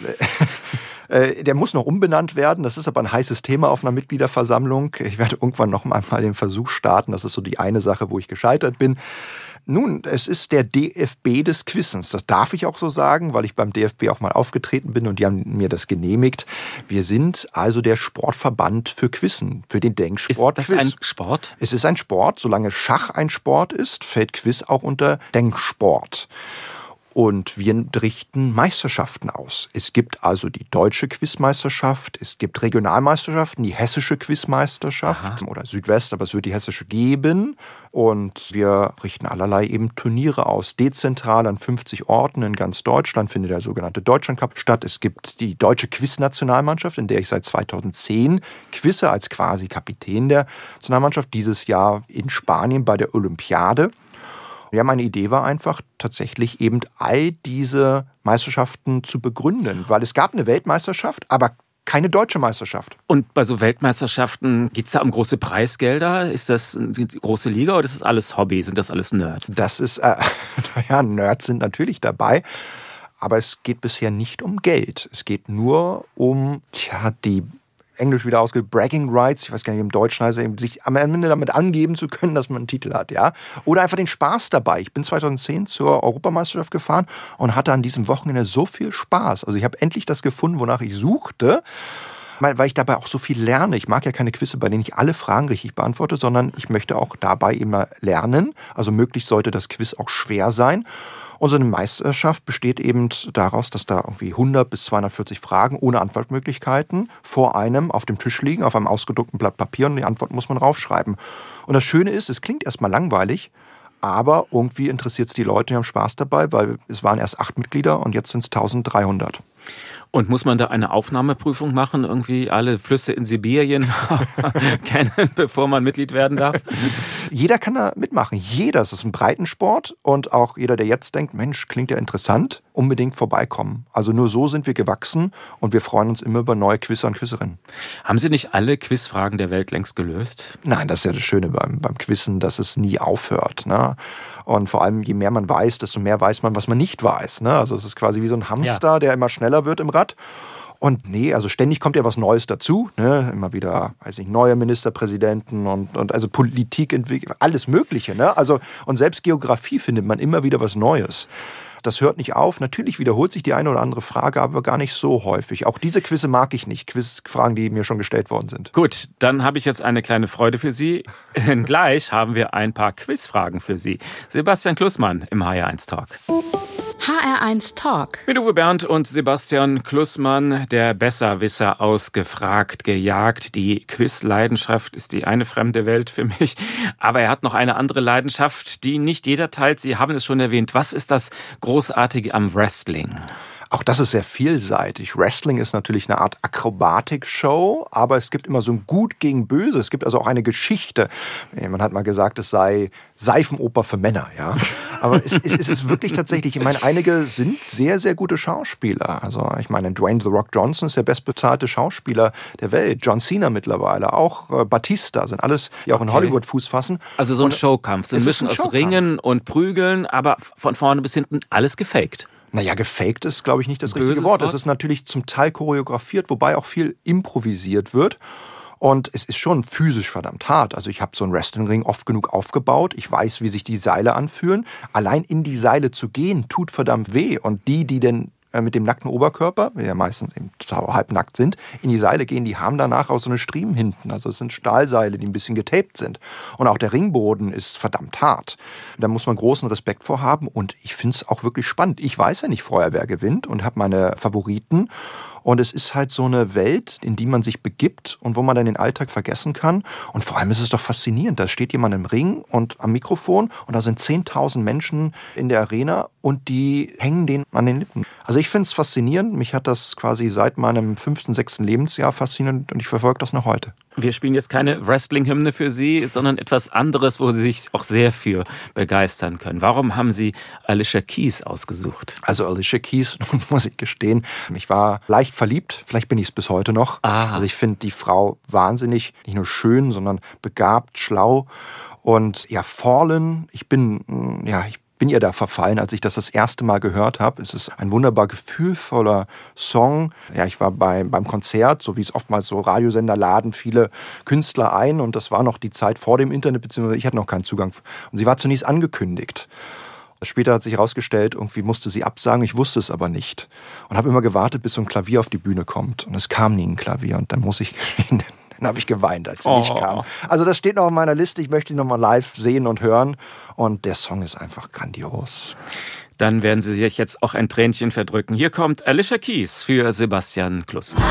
Der muss noch umbenannt werden. Das ist aber ein heißes Thema auf einer Mitgliederversammlung. Ich werde irgendwann noch mal den Versuch starten. Das ist so die eine Sache, wo ich gescheitert bin. Nun, es ist der DFB des Quizens. Das darf ich auch so sagen, weil ich beim DFB auch mal aufgetreten bin und die haben mir das genehmigt. Wir sind also der Sportverband für Quizzen, für den Denksport. Ist das ein Sport? Es ist ein Sport. Solange Schach ein Sport ist, fällt Quiz auch unter Denksport. Und wir richten Meisterschaften aus. Es gibt also die deutsche Quizmeisterschaft, es gibt Regionalmeisterschaften, die hessische Quizmeisterschaft oder Südwest, aber es wird die hessische geben. Und wir richten allerlei eben Turniere aus. Dezentral an 50 Orten in ganz Deutschland findet der sogenannte Deutschlandcup statt. Es gibt die deutsche Quiznationalmannschaft, in der ich seit 2010 quizze als quasi Kapitän der Nationalmannschaft. Dieses Jahr in Spanien bei der Olympiade. Ja, meine Idee war einfach tatsächlich eben all diese Meisterschaften zu begründen, weil es gab eine Weltmeisterschaft, aber keine deutsche Meisterschaft. Und bei so Weltmeisterschaften, geht es da um große Preisgelder? Ist das die große Liga oder ist das alles Hobby? Sind das alles Nerds? Das ist, Nerds sind natürlich dabei, aber es geht bisher nicht um Geld. Es geht nur um, die Englisch wieder ausgeht, Bragging Rights, ich weiß gar nicht, im Deutschen heißt es, sich am Ende damit angeben zu können, dass man einen Titel hat, ja. Oder einfach den Spaß dabei. Ich bin 2010 zur Europameisterschaft gefahren und hatte an diesem Wochenende so viel Spaß. Also ich habe endlich das gefunden, wonach ich suchte, weil ich dabei auch so viel lerne. Ich mag ja keine Quizze, bei denen ich alle Fragen richtig beantworte, sondern ich möchte auch dabei immer lernen. Also möglichst sollte das Quiz auch schwer sein. Und so eine Meisterschaft besteht eben daraus, dass da irgendwie 100 bis 240 Fragen ohne Antwortmöglichkeiten vor einem auf dem Tisch liegen, auf einem ausgedruckten Blatt Papier und die Antwort muss man raufschreiben. Und das Schöne ist, es klingt erstmal langweilig, aber irgendwie interessiert es die Leute, die haben Spaß dabei, weil es waren erst 8 Mitglieder und jetzt sind es 1300. Und muss man da eine Aufnahmeprüfung machen, irgendwie alle Flüsse in Sibirien kennen, bevor man Mitglied werden darf? Jeder kann da mitmachen. Jeder. Es ist ein Breitensport und auch jeder, der jetzt denkt, Mensch, klingt ja interessant, unbedingt vorbeikommen. Also nur so sind wir gewachsen und wir freuen uns immer über neue Quizzer und Quizzerinnen. Haben Sie nicht alle Quizfragen der Welt längst gelöst? Nein, das ist ja das Schöne beim Quizzen, dass es nie aufhört, ne? Und vor allem, je mehr man weiß, desto mehr weiß man, was man nicht weiß, ne? Also es ist quasi wie so ein Hamster, der immer schneller wird im Rad. Und also ständig kommt ja was Neues dazu, ne? Immer wieder, neue Ministerpräsidenten und also Politik entwickelt, alles Mögliche, ne? Also, und selbst Geografie findet man immer wieder was Neues. Das hört nicht auf. Natürlich wiederholt sich die eine oder andere Frage, aber gar nicht so häufig. Auch diese Quizze mag ich nicht. Quizfragen, die mir schon gestellt worden sind. Gut, dann habe ich jetzt eine kleine Freude für Sie. Denn gleich haben wir ein paar Quizfragen für Sie. Sebastian Klussmann im HR1 Talk. HR1 Talk. Mit Uwe Bernd und Sebastian Klussmann, der Besserwisser aus Gefragt, Gejagt. Die Quizleidenschaft ist die eine fremde Welt für mich. Aber er hat noch eine andere Leidenschaft, die nicht jeder teilt. Sie haben es schon erwähnt. Was ist das Großartige am Wrestling? Auch das ist sehr vielseitig. Wrestling ist natürlich eine Art Akrobatikshow, aber es gibt immer so ein Gut gegen Böse. Es gibt also auch eine Geschichte. Man hat mal gesagt, es sei Seifenoper für Männer, ja. Aber es ist wirklich tatsächlich, ich meine, einige sind sehr, sehr gute Schauspieler. Also ich meine, Dwayne „The Rock“ Johnson ist der bestbezahlte Schauspieler der Welt. John Cena mittlerweile, auch Batista, sind alles, die auch in Hollywood Fuß fassen. Also so ein Showkampf. Sie müssen aus Ringen und Prügeln, aber von vorne bis hinten alles gefaked. Naja, gefaked ist, glaube ich, nicht das richtige Wort. Es ist natürlich zum Teil choreografiert, wobei auch viel improvisiert wird. Und es ist schon physisch verdammt hart. Also ich habe so einen Wrestlingring oft genug aufgebaut. Ich weiß, wie sich die Seile anfühlen. Allein in die Seile zu gehen, tut verdammt weh. Und die denn mit dem nackten Oberkörper, die ja meistens eben halbnackt sind, in die Seile gehen, die haben danach auch so eine Striemen hinten. Also es sind Stahlseile, die ein bisschen getaped sind. Und auch der Ringboden ist verdammt hart. Da muss man großen Respekt vor haben und ich finde es auch wirklich spannend. Ich weiß ja nicht vorher, wer gewinnt und habe meine Favoriten. Und es ist halt so eine Welt, in die man sich begibt und wo man dann den Alltag vergessen kann. Und vor allem ist es doch faszinierend. Da steht jemand im Ring und am Mikrofon und da sind 10.000 Menschen in der Arena und die hängen denen an den Lippen. Also ich finde es faszinierend. Mich hat das quasi seit meinem 5., 6. Lebensjahr fasziniert und ich verfolge das noch heute. Wir spielen jetzt keine Wrestling-Hymne für Sie, sondern etwas anderes, wo Sie sich auch sehr für begeistern können. Warum haben Sie Alicia Keys ausgesucht? Also Alicia Keys, muss ich gestehen, ich war leicht verliebt. Vielleicht bin ich es bis heute noch. Also ich finde die Frau wahnsinnig, nicht nur schön, sondern begabt, schlau und ja, fallen. Ich bin ihr da verfallen, als ich das erste Mal gehört habe. Es ist ein wunderbar gefühlvoller Song. Ja, ich war beim Konzert, so wie es oftmals so Radiosender laden viele Künstler ein und das war noch die Zeit vor dem Internet, beziehungsweise ich hatte noch keinen Zugang. Und sie war zunächst angekündigt. Später hat sich herausgestellt, irgendwie musste sie absagen, ich wusste es aber nicht. Und habe immer gewartet, bis so ein Klavier auf die Bühne kommt. Und es kam nie ein Klavier und dann muss ich gestehen, dann habe ich geweint, als sie nicht kam. Also das steht noch auf meiner Liste, ich möchte ihn nochmal live sehen und hören. Und der Song ist einfach grandios. Dann werden Sie sich jetzt auch ein Tränchen verdrücken. Hier kommt Alicia Keys für Sebastian Klussmann.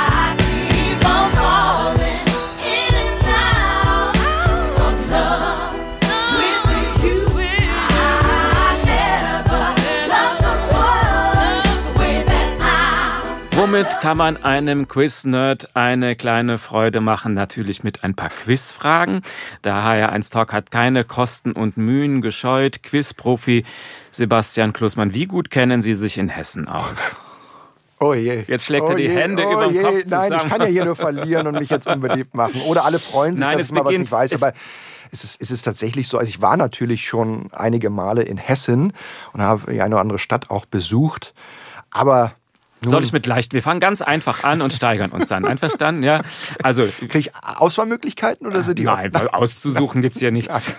Womit kann man einem Quiz-Nerd eine kleine Freude machen? Natürlich mit ein paar Quizfragen. Der HR1 Talk hat keine Kosten und Mühen gescheut. Quizprofi Sebastian Klussmann, wie gut kennen Sie sich in Hessen aus? Oh je. Jetzt schlägt er die Hände über den Kopf zusammen. Nein, ich kann ja hier nur verlieren und mich jetzt unbeliebt machen. Oder alle freuen sich, dass ich mal was nicht weiß. Aber es ist tatsächlich so, also ich war natürlich schon einige Male in Hessen und habe die eine oder andere Stadt auch besucht. Aber soll ich wir fangen ganz einfach an und steigern uns dann. Einverstanden? Ja. Also, kriege ich Auswahlmöglichkeiten oder sind die Nein, weil auszusuchen gibt's ja nichts.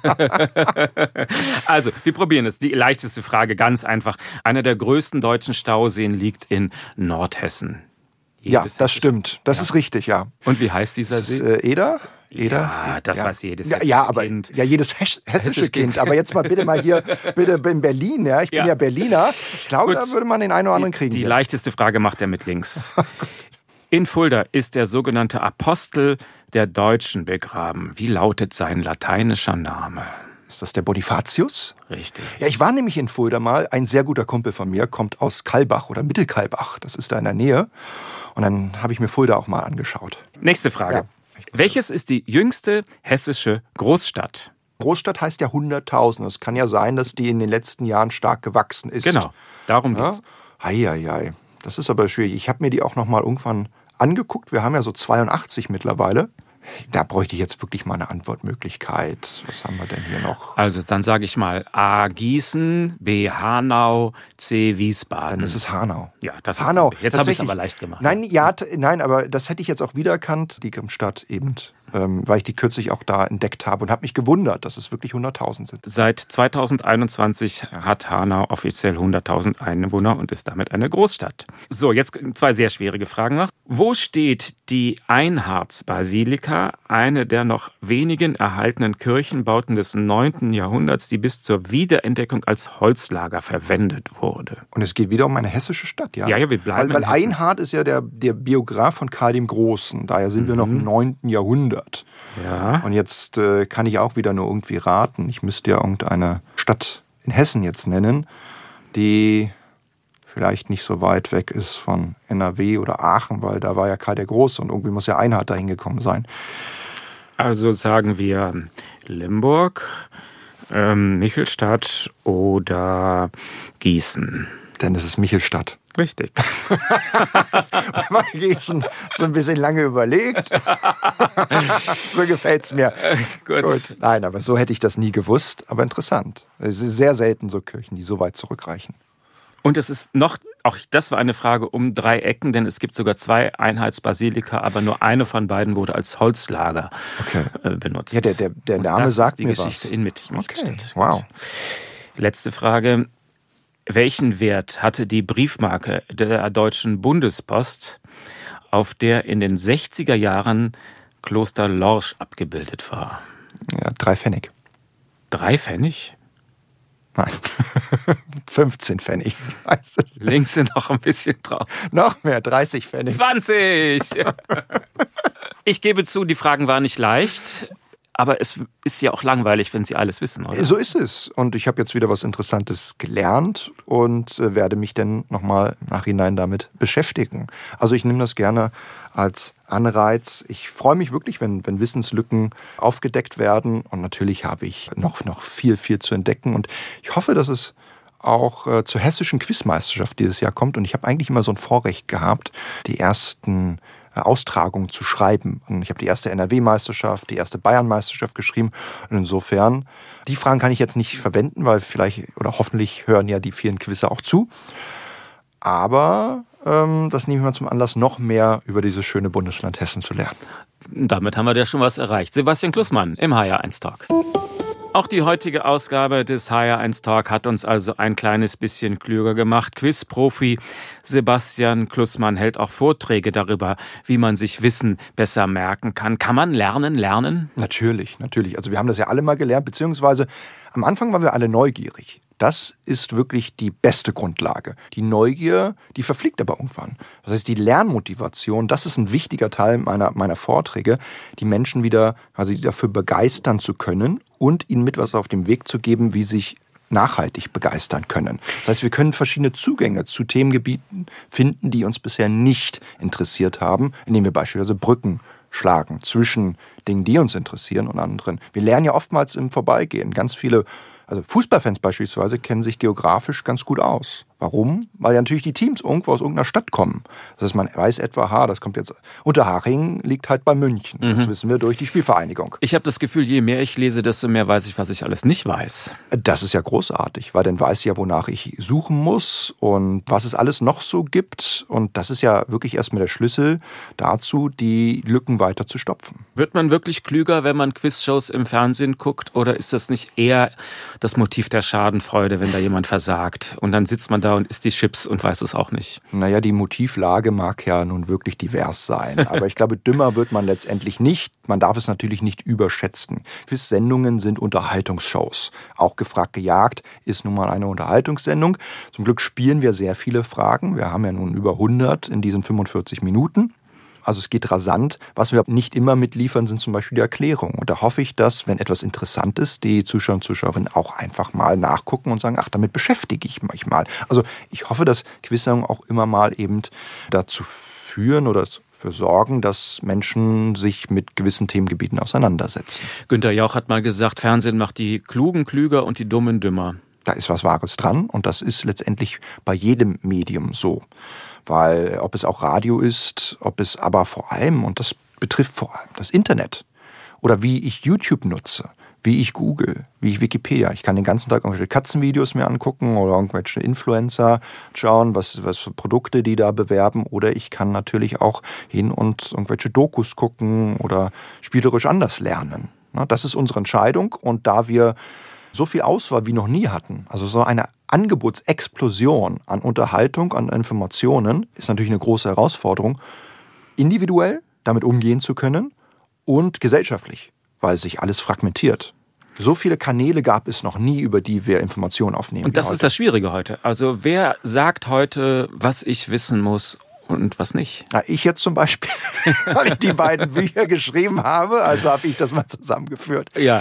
Also, wir probieren es. Die leichteste Frage, ganz einfach. Einer der größten deutschen Stauseen liegt in Nordhessen. Das stimmt. Das ist richtig, ja. Und wie heißt dieser See? Eder? Ja, das weiß jedes Kind. Ja, jedes hessische Kind. Aber jetzt mal bitte hier in Berlin. Ja, ich bin ja Berliner. Ich glaube, da würde man den einen oder anderen kriegen. Die leichteste Frage macht er mit links. In Fulda ist der sogenannte Apostel der Deutschen begraben. Wie lautet sein lateinischer Name? Ist das der Bonifatius? Richtig. Ja, ich war nämlich in Fulda mal. Ein sehr guter Kumpel von mir kommt aus Kalbach oder Mittelkalbach. Das ist da in der Nähe. Und dann habe ich mir Fulda auch mal angeschaut. Nächste Frage. Ja. Welches ist die jüngste hessische Großstadt? Großstadt heißt ja 100.000. Es kann ja sein, dass die in den letzten Jahren stark gewachsen ist. Genau, darum geht's. Eieiei, das ist aber schwierig. Ich habe mir die auch noch mal irgendwann angeguckt. Wir haben ja so 82 mittlerweile. Da bräuchte ich jetzt wirklich mal eine Antwortmöglichkeit. Was haben wir denn hier noch? Also dann sage ich mal A. Gießen, B. Hanau, C. Wiesbaden. Dann ist es Hanau. Ja, das Hanau. Ist jetzt habe ich es aber leicht gemacht. Nein, aber das hätte ich jetzt auch wiedererkannt. Die Stadt eben weil ich die kürzlich auch da entdeckt habe und habe mich gewundert, dass es wirklich 100.000 sind. Seit 2021 hat Hanau offiziell 100.000 Einwohner und ist damit eine Großstadt. So, jetzt 2 sehr schwierige Fragen noch. Wo steht die Einhardsbasilika, eine der noch wenigen erhaltenen Kirchenbauten des 9. Jahrhunderts, die bis zur Wiederentdeckung als Holzlager verwendet wurde? Und es geht wieder um eine hessische Stadt, ja? Ja, wir bleiben Weil in Hessen. Einhard ist ja der Biograf von Karl dem Großen. Daher sind wir noch im 9. Jahrhundert. Ja. Und jetzt kann ich auch wieder nur irgendwie raten. Ich müsste ja irgendeine Stadt in Hessen jetzt nennen, die vielleicht nicht so weit weg ist von NRW oder Aachen, weil da war ja Karl der Große und irgendwie muss ja Einhard da hingekommen sein. Also sagen wir Limburg, Michelstadt oder Gießen. Denn es ist Michelstadt. Richtig. Bei Gießen so ein bisschen lange überlegt. So gefällt's mir. Gut. Nein, aber so hätte ich das nie gewusst. Aber interessant. Es ist sehr selten so Kirchen, die so weit zurückreichen. Und es ist noch, auch das war eine Frage um 3 Ecken, denn es gibt sogar 2 Einheitsbasilika, aber nur eine von beiden wurde als Holzlager benutzt. Ja, der Name sagt mir was. Das ist die Geschichte in Michelstadt. Okay. Wow. Letzte Frage. Welchen Wert hatte die Briefmarke der Deutschen Bundespost, auf der in den 60er Jahren Kloster Lorsch abgebildet war? Ja, 3 Pfennig. 3 Pfennig? Nein, 15 Pfennig. Links sind noch ein bisschen drauf. Noch mehr, 30 Pfennig. 20! Ich gebe zu, die Fragen waren nicht leicht. Aber es ist ja auch langweilig, wenn Sie alles wissen, oder? So ist es. Und ich habe jetzt wieder was Interessantes gelernt und werde mich dann nochmal im Nachhinein damit beschäftigen. Also ich nehme das gerne als Anreiz. Ich freue mich wirklich, wenn Wissenslücken aufgedeckt werden. Und natürlich habe ich noch viel zu entdecken. Und ich hoffe, dass es auch zur hessischen Quizmeisterschaft dieses Jahr kommt. Und ich habe eigentlich immer so ein Vorrecht gehabt, die ersten Austragungen zu schreiben. Und ich habe die erste NRW-Meisterschaft, die erste Bayern-Meisterschaft geschrieben. Und insofern, die Fragen kann ich jetzt nicht verwenden, weil vielleicht oder hoffentlich hören ja die vielen Quizzer auch zu. Aber das nehme ich mal zum Anlass, noch mehr über dieses schöne Bundesland Hessen zu lernen. Damit haben wir ja schon was erreicht. Sebastian Klussmann im HR1 Talk. Auch die heutige Ausgabe des HR1 Talk hat uns also ein kleines bisschen klüger gemacht. Quizprofi Sebastian Klussmann hält auch Vorträge darüber, wie man sich Wissen besser merken kann. Kann man lernen? Natürlich. Also wir haben das ja alle mal gelernt, beziehungsweise am Anfang waren wir alle neugierig. Das ist wirklich die beste Grundlage. Die Neugier, die verfliegt aber irgendwann. Das heißt, die Lernmotivation, das ist ein wichtiger Teil meiner Vorträge, die Menschen wieder quasi dafür begeistern zu können und ihnen mit was auf dem Weg zu geben, wie sie sich nachhaltig begeistern können. Das heißt, wir können verschiedene Zugänge zu Themengebieten finden, die uns bisher nicht interessiert haben, indem wir beispielsweise Brücken schlagen zwischen Dingen, die uns interessieren und anderen. Wir lernen ja oftmals im Vorbeigehen. Ganz viele Fußballfans beispielsweise kennen sich geografisch ganz gut aus. Warum? Weil ja natürlich die Teams irgendwo aus irgendeiner Stadt kommen. Das heißt, man weiß etwa, das kommt jetzt, Unterhaching liegt halt bei München. Das wissen wir durch die Spielvereinigung. Ich habe das Gefühl, je mehr ich lese, desto mehr weiß ich, was ich alles nicht weiß. Das ist ja großartig, weil dann weiß ich ja, wonach ich suchen muss und was es alles noch so gibt. Und das ist ja wirklich erstmal der Schlüssel dazu, die Lücken weiter zu stopfen. Wird man wirklich klüger, wenn man Quizshows im Fernsehen guckt? Oder ist das nicht eher das Motiv der Schadenfreude, wenn da jemand versagt? Und dann sitzt man da und isst die Chips und weiß es auch nicht. Naja, die Motivlage mag ja nun wirklich divers sein. Aber ich glaube, dümmer wird man letztendlich nicht. Man darf es natürlich nicht überschätzen. Quiz-Sendungen sind Unterhaltungsshows. Auch gefragt gejagt ist nun mal eine Unterhaltungssendung. Zum Glück spielen wir sehr viele Fragen. Wir haben ja nun über 100 in diesen 45 Minuten. Also es geht rasant. Was wir nicht immer mitliefern, sind zum Beispiel die Erklärungen. Und da hoffe ich, dass, wenn etwas interessant ist, die Zuschauer und Zuschauerinnen auch einfach mal nachgucken und sagen, ach, damit beschäftige ich mich mal. Also ich hoffe, dass Quizsendungen auch immer mal eben dazu führen oder dafür sorgen, dass Menschen sich mit gewissen Themengebieten auseinandersetzen. Günther Jauch hat mal gesagt, Fernsehen macht die Klugen klüger und die Dummen dümmer. Da ist was Wahres dran und das ist letztendlich bei jedem Medium so. Weil ob es auch Radio ist, ob es aber vor allem, und das betrifft vor allem das Internet oder wie ich YouTube nutze, wie ich google, wie ich Wikipedia. Ich kann den ganzen Tag irgendwelche Katzenvideos mir angucken oder irgendwelche Influencer schauen, was für Produkte die da bewerben. Oder ich kann natürlich auch hin und irgendwelche Dokus gucken oder spielerisch anders lernen. Das ist unsere Entscheidung. Und da wir so viel Auswahl wie noch nie hatten, also so eine Angebotsexplosion an Unterhaltung, an Informationen, ist natürlich eine große Herausforderung, individuell damit umgehen zu können und gesellschaftlich, weil sich alles fragmentiert. So viele Kanäle gab es noch nie, über die wir Informationen aufnehmen. Und das ist das Schwierige heute. Also wer sagt heute, was ich wissen muss und was nicht? Na, ich jetzt zum Beispiel, weil ich die beiden Bücher geschrieben habe, also habe ich das mal zusammengeführt. Ja.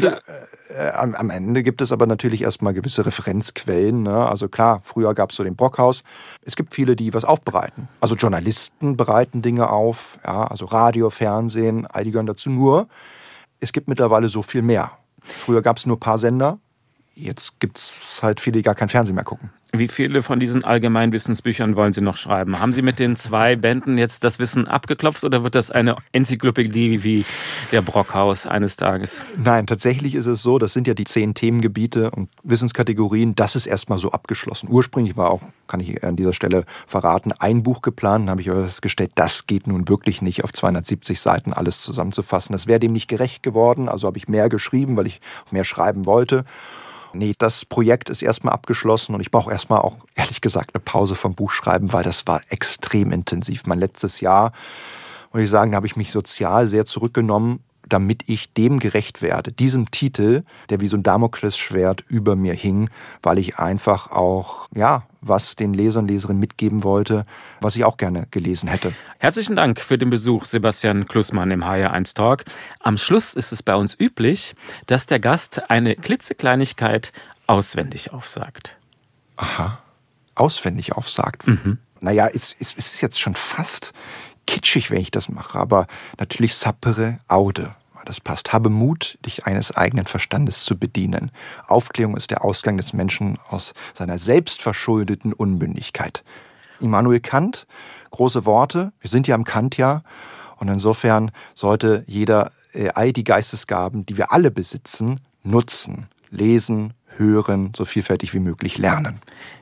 Am Ende gibt es aber natürlich erstmal gewisse Referenzquellen. Ne? Also klar, früher gab es so den Brockhaus. Es gibt viele, die was aufbereiten. Also Journalisten bereiten Dinge auf, ja, also Radio, Fernsehen, all die gehören dazu. Nur, es gibt mittlerweile so viel mehr. Früher gab es nur ein paar Sender. Jetzt gibt es halt viele, die gar kein Fernsehen mehr gucken. Wie viele von diesen Allgemeinwissensbüchern wollen Sie noch schreiben? Haben Sie mit den 2 Bänden jetzt das Wissen abgeklopft oder wird das eine Enzyklopädie wie der Brockhaus eines Tages? Nein, tatsächlich ist es so, das sind ja die 10 Themengebiete und Wissenskategorien, das ist erstmal so abgeschlossen. Ursprünglich war auch, kann ich an dieser Stelle verraten, ein Buch geplant, habe ich aber festgestellt, das geht nun wirklich nicht, auf 270 Seiten alles zusammenzufassen. Das wäre dem nicht gerecht geworden, also habe ich mehr geschrieben, weil ich mehr schreiben wollte. Nee, das Projekt ist erstmal abgeschlossen und ich brauche erstmal auch, ehrlich gesagt, eine Pause vom Buchschreiben, weil das war extrem intensiv. Mein letztes Jahr, muss ich sagen, da habe ich mich sozial sehr zurückgenommen, damit ich dem gerecht werde. Diesem Titel, der wie so ein Damoklesschwert über mir hing, weil ich einfach auch, ja, was den Lesern, Leserinnen mitgeben wollte, was ich auch gerne gelesen hätte. Herzlichen Dank für den Besuch, Sebastian Klussmann im HR1 Talk. Am Schluss ist es bei uns üblich, dass der Gast eine klitzekleinigkeit auswendig aufsagt. Aha, auswendig aufsagt. Naja, es ist jetzt schon fast kitschig, wenn ich das mache, aber natürlich sapere aude. Das passt. Habe Mut, dich eines eigenen Verstandes zu bedienen. Aufklärung ist der Ausgang des Menschen aus seiner selbstverschuldeten Unmündigkeit. Immanuel Kant, große Worte. Wir sind ja im Kantjahr. Und insofern sollte jeder all die Geistesgaben, die wir alle besitzen, nutzen. Lesen, hören, so vielfältig wie möglich lernen.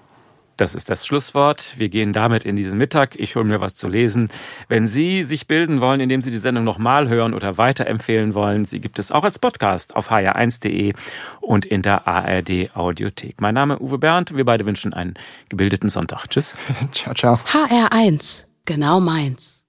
Das ist das Schlusswort. Wir gehen damit in diesen Mittag. Ich hole mir was zu lesen. Wenn Sie sich bilden wollen, indem Sie die Sendung nochmal hören oder weiterempfehlen wollen, sie gibt es auch als Podcast auf hr1.de und in der ARD Audiothek. Mein Name ist Uwe Bernd. Wir beide wünschen einen gebildeten Sonntag. Tschüss. Ciao, ciao. HR1, genau meins.